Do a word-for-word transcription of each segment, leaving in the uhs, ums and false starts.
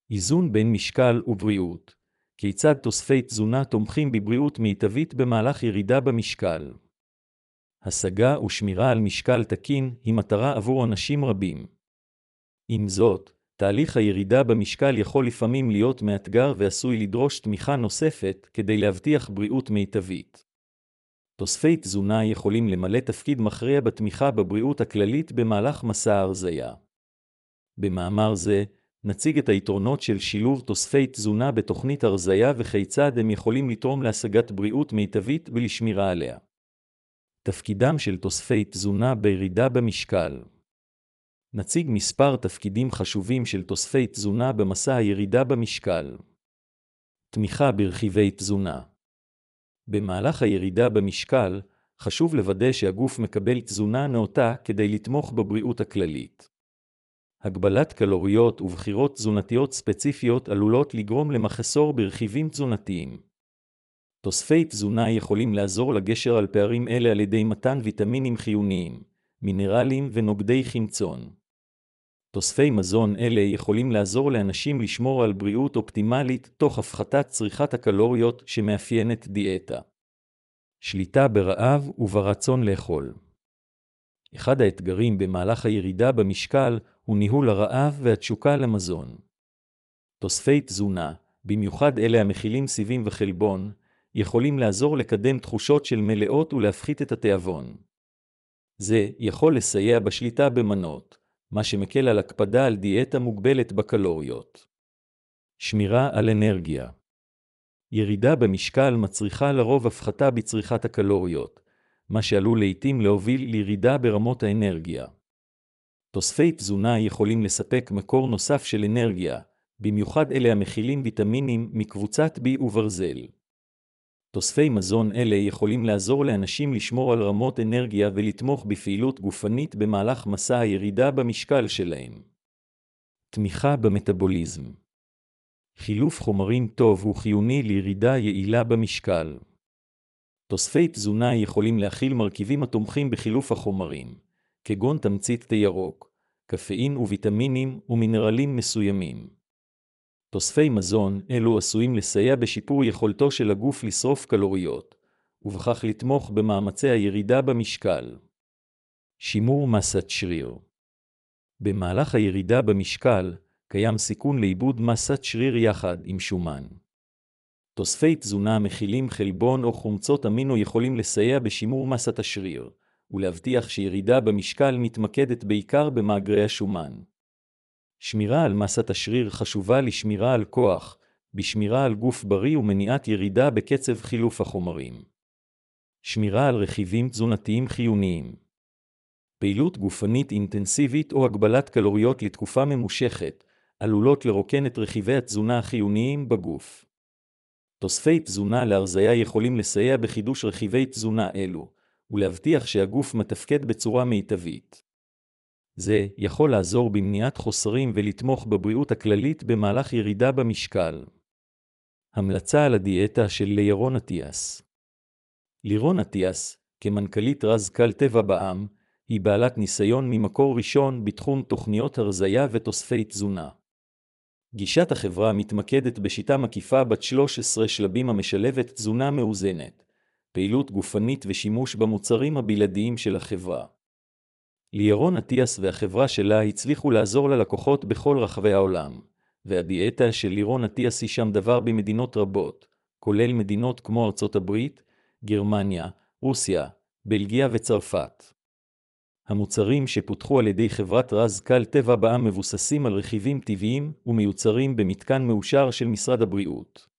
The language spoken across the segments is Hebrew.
איזון בין משקל ובריאות. כיצד תוספי תזונה תומכים בבריאות מיטבית במהלך ירידה במשקל? השגה ושמירה על משקל תקין היא מטרה עבור אנשים רבים. עם זאת, תהליך הירידה במשקל יכול לפעמים להיות מאתגר ועשוי לדרוש תמיכה נוספת כדי להבטיח בריאות מיטבית. תוספי תזונה יכולים למלא תפקיד מכריע בתמיכה בבריאות הכללית במהלך מסע ההרזיה. במאמר זה, נציג את היתרונות של שילוב תוספי תזונה בתוכנית הרזיה וכיצד הם יכולים לתרום להשגת בריאות מיטבית ולשמירה עליה. תפקידם של תוספי תזונה בירידה במשקל. נציג מספר תפקידים חשובים של תוספי תזונה במסע הירידה במשקל. תמיכה ברכיבי תזונה. במהלך הירידה במשקל, חשוב לוודא שהגוף מקבל תזונה נאותה כדי לתמוך בבריאות הכללית. הגבלת קלוריות ובחירות תזונתיות ספציפיות עלולות לגרום למחסור ברכיבים תזונתיים. תוספי תזונה יכולים לעזור לגשר על פערים אלה על ידי מתן ויטמינים חיוניים, מינרלים ונוגדי חמצון. תוספי מזון אלה יכולים לעזור לאנשים לשמור על בריאות אופטימלית תוך הפחתת צריכת הקלוריות שמאפיינת דיאטה. שליטה ברעב וברצון לאכול. אחד האתגרים במהלך הירידה במשקל הוא ניהול הרעב והתשוקה למזון. תוספי תזונה, במיוחד אלה המכילים סיבים וחלבון, יכולים לעזור לקדם תחושות של מלאות ולהפחית את התיאבון. זה יכול לסייע בשליטה במנות, מה שמקל על הקפדה על דיאטה מוגבלת בקלוריות. שמירה על אנרגיה. ירידה במשקל מצריכה לרוב הפחתה בצריכת הקלוריות, מה שעלול לעתים להוביל לירידה ברמות האנרגיה. תוספי תזונה יכולים לספק מקור נוסף של אנרגיה, במיוחד אלה המכילים ויטמינים מקבוצת בי וברזל. תוספי מזון אלה יכולים לעזור לאנשים לשמור על רמות אנרגיה ולתמוך בפעילות גופנית במהלך מסע הירידה במשקל שלהם. תמיכה במטאבוליזם. חילוף חומרים טוב הוא חיוני לירידה יעילה במשקל. תוספי תזונה יכולים להכיל מרכיבים התומכים בחילוף החומרים, כגון תמצית תה ירוק, קפאין וויטמינים ומינרלים מסוימים. תוספי מזון אלו עשויים לסייע בשיפור יכולתו של הגוף לשרוף קלוריות, ובכך לתמוך במאמצי הירידה במשקל. שימור מסת שריר. במהלך הירידה במשקל, קיים סיכון לאיבוד מסת שריר יחד עם שומן. תוספי תזונה מכילים חלבון או חומצות אמינו יכולים לסייע בשימור מסת השריר, ולהבטיח שירידה במשקל מתמקדת בעיקר במאגרי השומן. שמירה על מסת השריר חשובה לשמירה על כוח, בשמירה על גוף בריא ומניעת ירידה בקצב חילוף החומרים. שמירה על רכיבים תזונתיים חיוניים. פעילות גופנית אינטנסיבית או הגבלת קלוריות לתקופה ממושכת, עלולות לרוקן את רכיבי התזונה החיוניים בגוף. תוספי תזונה להרזיה יכולים לסייע בחידוש רכיבי תזונה אלו, ולהבטיח שהגוף מתפקד בצורה מיטבית. זה יכול לעזור במניעת חוסרים ולתמוך בבריאות הכללית במהלך ירידה במשקל. המלצה על הדיאטה של לירון אטיאס. לירון אטיאס, כמנכ"לית רז קל טבע בע"מ, היא בעלת ניסיון ממקור ראשון בתחום תוכניות הרזיה ותוספי תזונה. גישת החברה מתמקדת בשיטה מקיפה בת שלושה עשר שלבים המשלבת תזונה מאוזנת, פעילות גופנית ושימוש במוצרים הבלעדיים של החברה. לירון אטיאס והחברה שלה הצליחו לעזור ללקוחות בכל רחבי העולם, והדיאטה של לירון אטיאס היא שם דבר במדינות רבות, כולל מדינות כמו ארצות הברית, גרמניה, רוסיה, בלגיה וצרפת. המוצרים שפותחו על ידי חברת רז קל טבע בע"מ מבוססים על רכיבים טבעיים ומיוצרים במתקן מאושר של משרד הבריאות.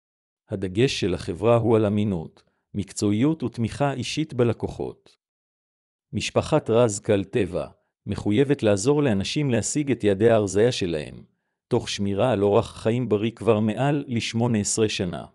הדגש של החברה הוא על אמינות, מקצועיות ותמיכה אישית בלקוחות. משפחת רז קל טבע מחויבת לעזור לאנשים להשיג את יעדי ההרזיה שלהם, תוך שמירה על אורח חיים בריא כבר מעל ל-שמונה עשרה שנה.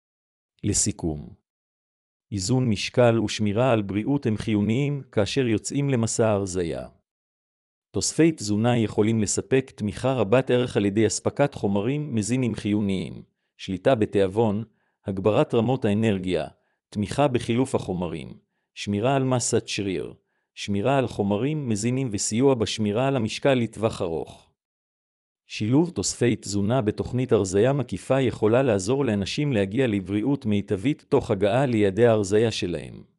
לסיכום, איזון משקל ושמירה על בריאות הם חיוניים כאשר יוצאים למסע ההרזיה. תוספי תזונה יכולים לספק תמיכה רבת ערך על ידי אספקת חומרים מזינים חיוניים, שליטה בתיאבון, הגברת רמות האנרגיה, תמיכה בחילוף החומרים, שמירה על מסת שריר, שמירה על חומרים מזינים וסיוע בשמירה על המשקל לטווח ארוך. שילוב תוספי תזונה בתוכנית הרזיה מקיפה יכולה לעזור לאנשים להגיע לבריאות מיטבית תוך הגעה ליעדי ההרזיה שלהם.